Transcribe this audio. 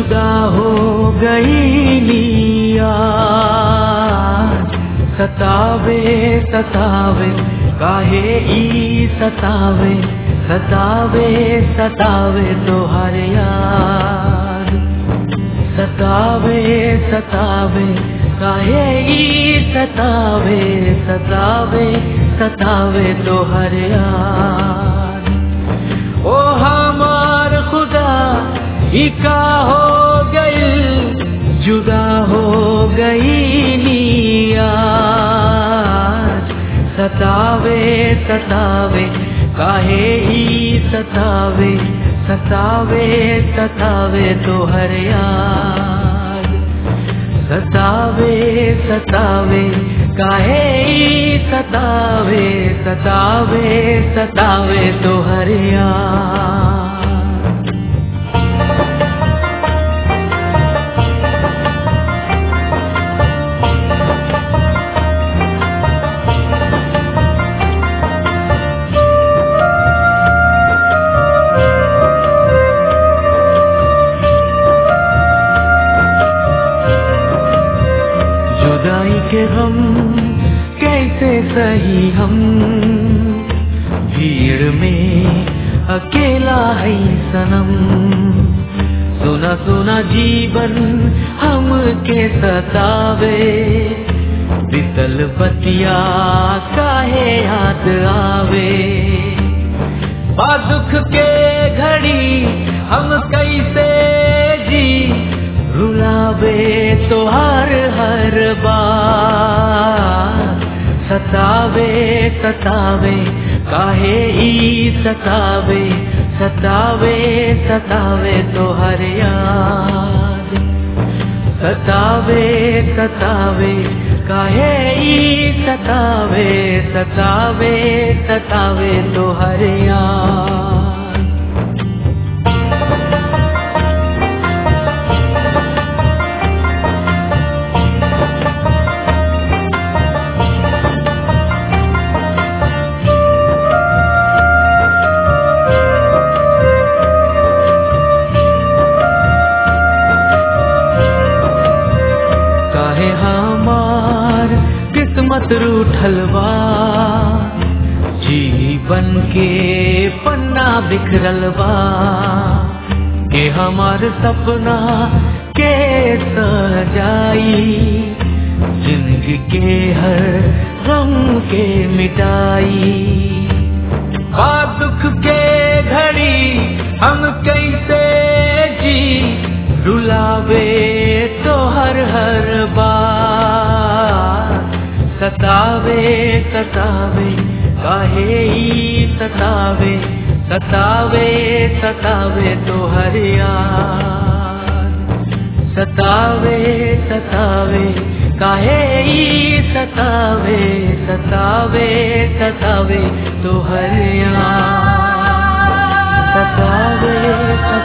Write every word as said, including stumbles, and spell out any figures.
जुदा हो गई नी आज, सतावे सतावे काहे ई सतावे, सतावे सतावे तो हर यार, सतावे सतावे काहे ई सतावे, सतावे सतावे तो हर यार। ओ हमार खुदा ही का हो गई, जुदा हो गई नी आज, सतावे सतावे काहे ई सतावे, सतावे सतावे तो हर यार, सतावे सतावे काहे ई सतावे, सतावे सतावे तो हर यार। जुदाई के हम कैसे सही हम, भीड़ में अकेला है सनम, सुना सुना जीवन हम के सतावे, बितल बतिया काहे याद आवे, दुख के घड़ी हम कैसे जी, रुलावे तो हर हर बार, सतावे सतावे काहे ई सतावे, सतावे सतावे तो हर यार, सतावे सतावे काहे ई सतावे, सतावे सतावे तो हर यार। किस्मत रूठलवा, जीवन के पन्ना बिखरलवा, के हमार सपना के सजाई, जिंदगी के हर गम के मिटाई, आ दुख के घड़ी हम कैसे जी, रुलावे तो हर हर बार, सतावे सतावे काहे ई सतावे, सतावे सतावे तो हर यार, सतावे सतावे काहे ई सतावे, सतावे सतावे तो हर यार, सतावे सतावे